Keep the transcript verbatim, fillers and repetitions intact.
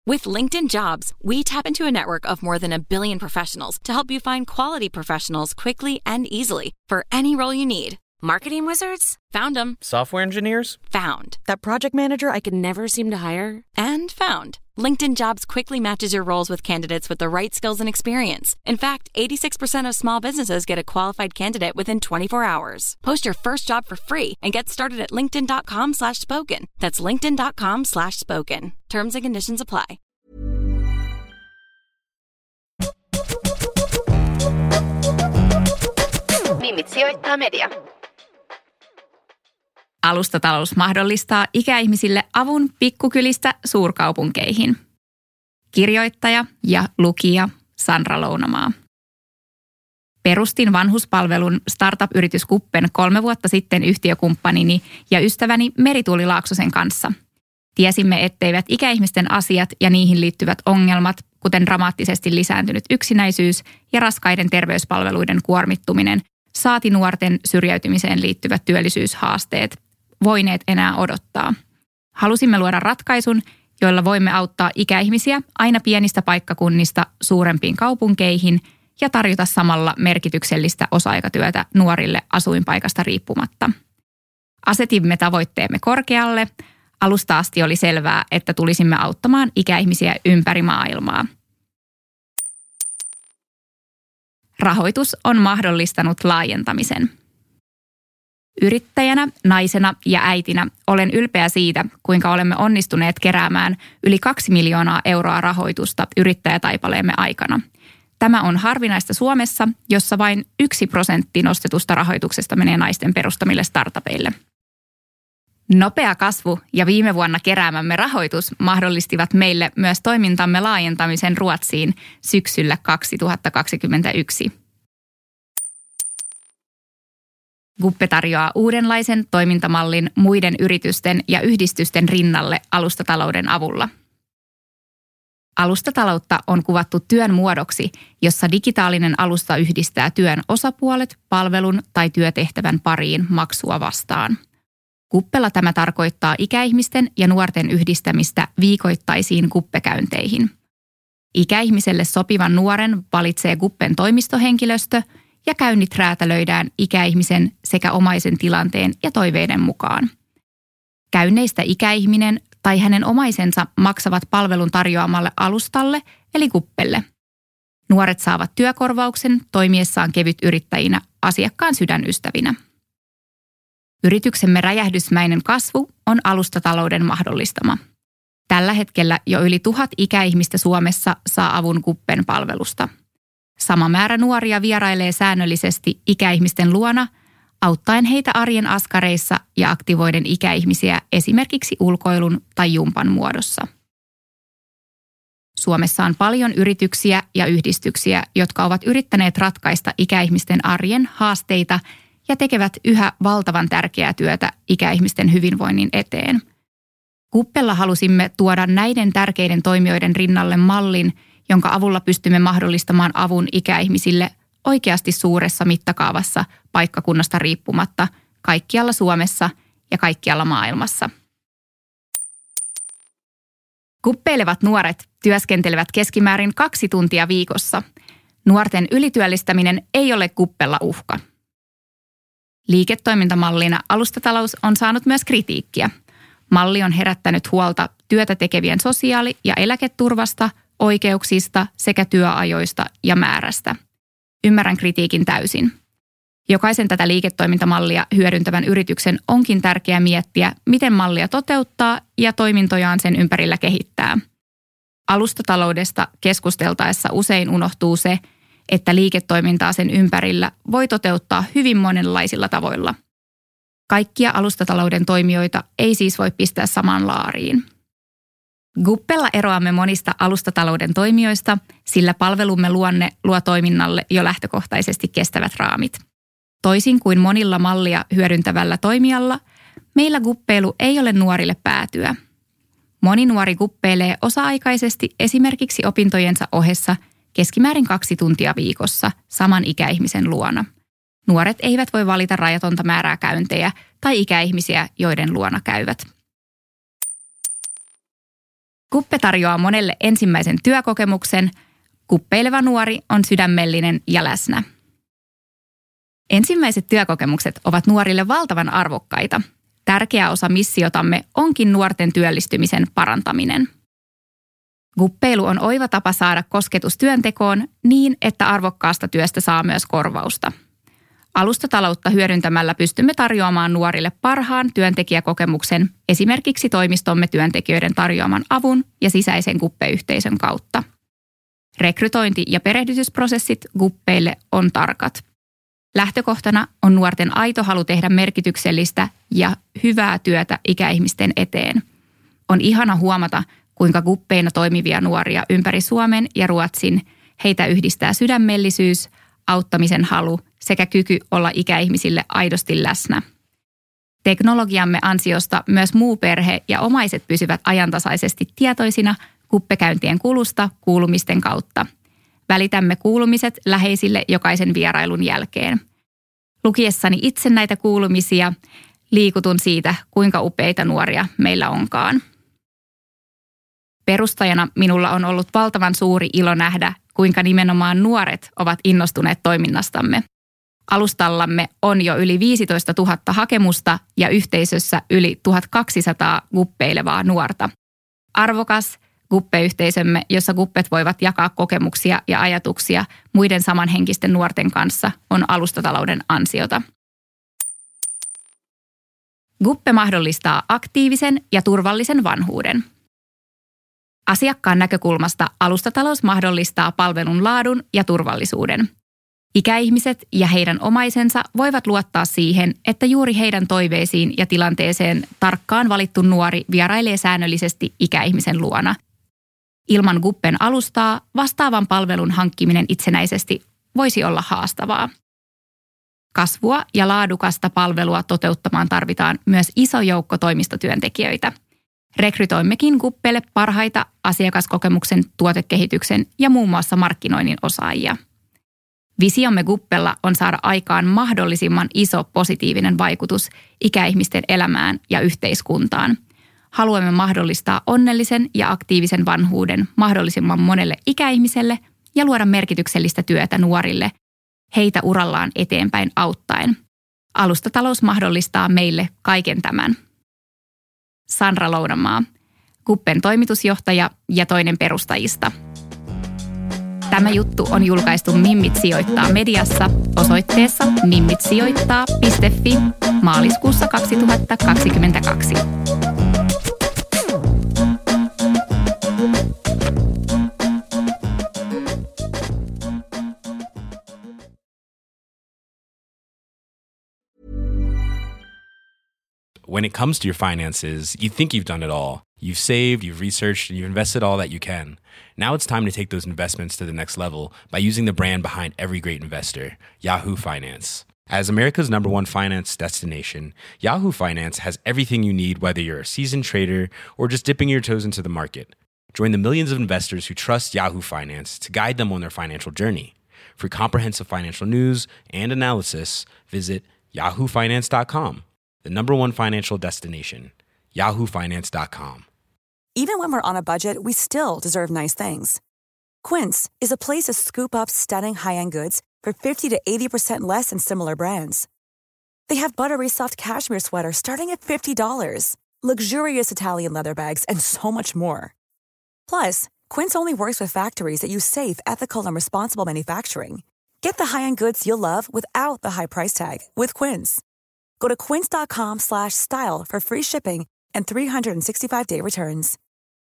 With LinkedIn Jobs, we tap into a network of more than a billion professionals to help you find quality professionals quickly and easily for any role you need. Marketing wizards? Found them. Software engineers? Found. That project manager I could never seem to hire? And found. LinkedIn Jobs quickly matches your roles with candidates with the right skills and experience. In fact, eighty-six percent of small businesses get a qualified candidate within twenty-four hours. Post your first job for free and get started at linkedin.com slash spoken. That's linkedin.com slash spoken. Terms and conditions apply. Mimit sijoittaa media. Alustatalous mahdollistaa ikäihmisille avun pikkukylistä suurkaupunkeihin. Kirjoittaja ja lukija Sandra Lounamaa. Perustin vanhuspalvelun startup-yritys Kuppen kolme vuotta sitten yhtiökumppanini ja ystäväni Meri-Tuuli Laaksosen kanssa. Tiesimme, etteivät ikäihmisten asiat ja niihin liittyvät ongelmat, kuten dramaattisesti lisääntynyt yksinäisyys ja raskaiden terveyspalveluiden kuormittuminen, saati nuorten syrjäytymiseen liittyvät työllisyyshaasteet, voineet enää odottaa. Halusimme luoda ratkaisun, joilla voimme auttaa ikäihmisiä aina pienistä paikkakunnista suurempiin kaupunkeihin ja tarjota samalla merkityksellistä osa-aikatyötä nuorille asuinpaikasta riippumatta. Asetimme tavoitteemme korkealle. Alusta asti oli selvää, että tulisimme auttamaan ikäihmisiä ympäri maailmaa. Rahoitus on mahdollistanut laajentamisen. Yrittäjänä, naisena ja äitinä olen ylpeä siitä, kuinka olemme onnistuneet keräämään yli kaksi miljoonaa euroa rahoitusta yrittäjätaipaleemme aikana. Tämä on harvinaista Suomessa, jossa vain yksi prosentti nostetusta rahoituksesta menee naisten perustamille startupeille. Nopea kasvu ja viime vuonna keräämämme rahoitus mahdollistivat meille myös toimintamme laajentamisen Ruotsiin syksyllä kaksituhattakaksikymmentäyksi. Guppe tarjoaa uudenlaisen toimintamallin muiden yritysten ja yhdistysten rinnalle alustatalouden avulla. Alustataloutta on kuvattu työn muodoksi, jossa digitaalinen alusta yhdistää työn osapuolet palvelun tai työtehtävän pariin maksua vastaan. Guppella tämä tarkoittaa ikäihmisten ja nuorten yhdistämistä viikoittaisiin guppekäynteihin. Ikäihmiselle sopivan nuoren valitsee Guppen toimistohenkilöstö ja käynnit räätälöidään ikäihmisen sekä omaisen tilanteen ja toiveiden mukaan. Käynneistä ikäihminen tai hänen omaisensa maksavat palvelun tarjoamalle alustalle eli Guppelle. Nuoret saavat työkorvauksen toimiessaan kevytyrittäjinä asiakkaan sydänystävinä. Yrityksemme räjähdysmäinen kasvu on alustatalouden mahdollistama. Tällä hetkellä jo yli tuhat ikäihmistä Suomessa saa avun Guppen palvelusta. Sama määrä nuoria vierailee säännöllisesti ikäihmisten luona, auttaen heitä arjen askareissa ja aktivoiden ikäihmisiä esimerkiksi ulkoilun tai jumpan muodossa. Suomessa on paljon yrityksiä ja yhdistyksiä, jotka ovat yrittäneet ratkaista ikäihmisten arjen haasteita ja tekevät yhä valtavan tärkeää työtä ikäihmisten hyvinvoinnin eteen. Guppella halusimme tuoda näiden tärkeiden toimijoiden rinnalle mallin, jonka avulla pystymme mahdollistamaan avun ikäihmisille oikeasti suuressa mittakaavassa paikkakunnasta riippumatta kaikkialla Suomessa ja kaikkialla maailmassa. Guppeilevat nuoret työskentelevät keskimäärin kaksi tuntia viikossa. Nuorten ylityöllistäminen ei ole Guppella uhka. Liiketoimintamallina alustatalous on saanut myös kritiikkiä. Malli on herättänyt huolta työtä tekevien sosiaali- ja eläketurvasta, oikeuksista sekä työajoista ja määrästä. Ymmärrän kritiikin täysin. Jokaisen tätä liiketoimintamallia hyödyntävän yrityksen onkin tärkeää miettiä, miten mallia toteuttaa ja toimintojaan sen ympärillä kehittää. Alustataloudesta keskusteltaessa usein unohtuu se, että liiketoimintaa sen ympärillä voi toteuttaa hyvin monenlaisilla tavoilla. Kaikkia alustatalouden toimijoita ei siis voi pistää samaan laariin. Guppella eroamme monista alustatalouden toimijoista, sillä palvelumme luonne luo toiminnalle jo lähtökohtaisesti kestävät raamit. Toisin kuin monilla mallia hyödyntävällä toimijalla, meillä guppeilu ei ole nuorille päätyä. Moni nuori guppeilee osa-aikaisesti esimerkiksi opintojensa ohessa keskimäärin kaksi tuntia viikossa saman ikäihmisen luona. Nuoret eivät voi valita rajatonta määrää käyntejä tai ikäihmisiä, joiden luona käyvät. Kuppe tarjoaa monelle ensimmäisen työkokemuksen. Kuppeileva nuori on sydämellinen ja läsnä. Ensimmäiset työkokemukset ovat nuorille valtavan arvokkaita. Tärkeä osa missiotamme onkin nuorten työllistymisen parantaminen. Kuppeilu on oiva tapa saada kosketus työntekoon niin, että arvokkaasta työstä saa myös korvausta. Alustataloutta hyödyntämällä pystymme tarjoamaan nuorille parhaan työntekijäkokemuksen esimerkiksi toimistomme työntekijöiden tarjoaman avun ja sisäisen kuppeyhteisön kautta. Rekrytointi- ja perehdytysprosessit kuppeille on tarkat. Lähtökohtana on nuorten aito halu tehdä merkityksellistä ja hyvää työtä ikäihmisten eteen. On ihana huomata, kuinka kuppeina toimivia nuoria ympäri Suomen ja Ruotsin heitä yhdistää sydämellisyys, auttamisen halu sekä kyky olla ikäihmisille aidosti läsnä. Teknologiamme ansiosta myös muu perhe ja omaiset pysyvät ajantasaisesti tietoisina kuppekäyntien kulusta kuulumisten kautta. Välitämme kuulumiset läheisille jokaisen vierailun jälkeen. Lukiessani itse näitä kuulumisia liikutun siitä, kuinka upeita nuoria meillä onkaan. Perustajana minulla on ollut valtavan suuri ilo nähdä, kuinka nimenomaan nuoret ovat innostuneet toiminnastamme. Alustallamme on jo yli viisitoista tuhatta hakemusta ja yhteisössä yli tuhatkaksisataa kuppeilevaa nuorta. Arvokas kuppeyhteisömme, jossa kuppet voivat jakaa kokemuksia ja ajatuksia muiden samanhenkisten nuorten kanssa, on alustatalouden ansiota. Kuppe mahdollistaa aktiivisen ja turvallisen vanhuuden. Asiakkaan näkökulmasta alustatalous mahdollistaa palvelun laadun ja turvallisuuden. Ikäihmiset ja heidän omaisensa voivat luottaa siihen, että juuri heidän toiveisiin ja tilanteeseen tarkkaan valittu nuori vierailee säännöllisesti ikäihmisen luona. Ilman Kuppen alustaa vastaavan palvelun hankkiminen itsenäisesti voisi olla haastavaa. Kasvua ja laadukasta palvelua toteuttamaan tarvitaan myös iso joukko toimistotyöntekijöitä. Rekrytoimmekin Kuppelle parhaita asiakaskokemuksen, tuotekehityksen ja muun muassa markkinoinnin osaajia. Visiomme Kuppella on saada aikaan mahdollisimman iso positiivinen vaikutus ikäihmisten elämään ja yhteiskuntaan. Haluamme mahdollistaa onnellisen ja aktiivisen vanhuuden mahdollisimman monelle ikäihmiselle ja luoda merkityksellistä työtä nuorille, heitä urallaan eteenpäin auttaen. Alustatalous mahdollistaa meille kaiken tämän. Sandra Lounamaa, Kuppen toimitusjohtaja ja toinen perustajista. Tämä juttu on julkaistu Mimmit sijoittaa mediassa osoitteessa mimmitsijoittaa piste fi maaliskuussa kaksituhattakaksikymmentäkaksi. When it comes to your finances, you think you've done it all. You've saved, you've researched, and you've invested all that you can. Now it's time to take those investments to the next level by using the brand behind every great investor, Yahoo Finance. As America's number one finance destination, Yahoo Finance has everything you need, whether you're a seasoned trader or just dipping your toes into the market. Join the millions of investors who trust Yahoo Finance to guide them on their financial journey. For comprehensive financial news and analysis, visit yahoo finance dot com. The number one financial destination, yahoo finance dot com. Even when we're on a budget, we still deserve nice things. Quince is a place to scoop up stunning high-end goods for fifty to eighty percent less than similar brands. They have buttery soft cashmere sweaters starting at fifty dollars, luxurious Italian leather bags, and so much more. Plus, Quince only works with factories that use safe, ethical, and responsible manufacturing. Get the high-end goods you'll love without the high price tag with Quince. Go to quince dot com slash style for free shipping and three sixty-five day returns.